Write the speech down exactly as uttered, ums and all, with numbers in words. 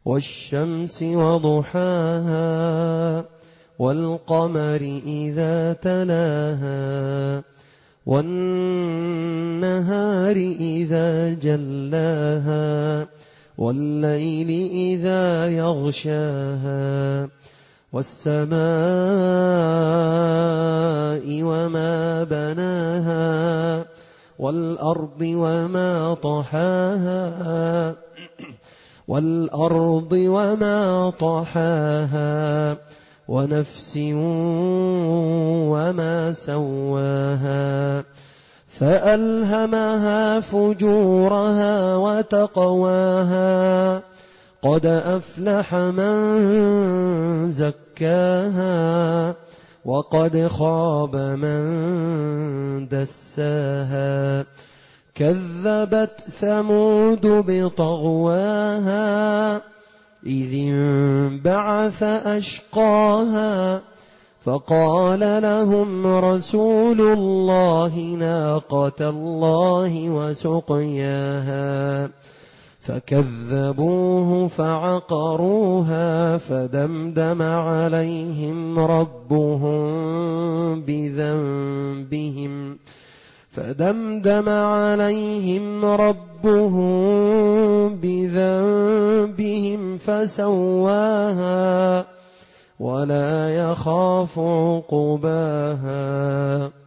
والشمس وضحاها والقمر إذا تلاها والنهار إذا جلاها والليل إذا يغشاها والسماء وما بناها والأرض وما طحاها والأرض وما طحاها ونفس وما سواها فألهمها فجورها وتقواها قد أفلح من زكاها وقد خاب من دساها كذبت ثمود بطغواها إذ انبعث أشقاها فقال لهم رسول الله ناقة الله وسقياها فكذبوه فعقروها فدمدم عليهم ربهم بذنبهم فدمدم عليهم ربهم بذنبهم فسواها ولا يخاف عقباها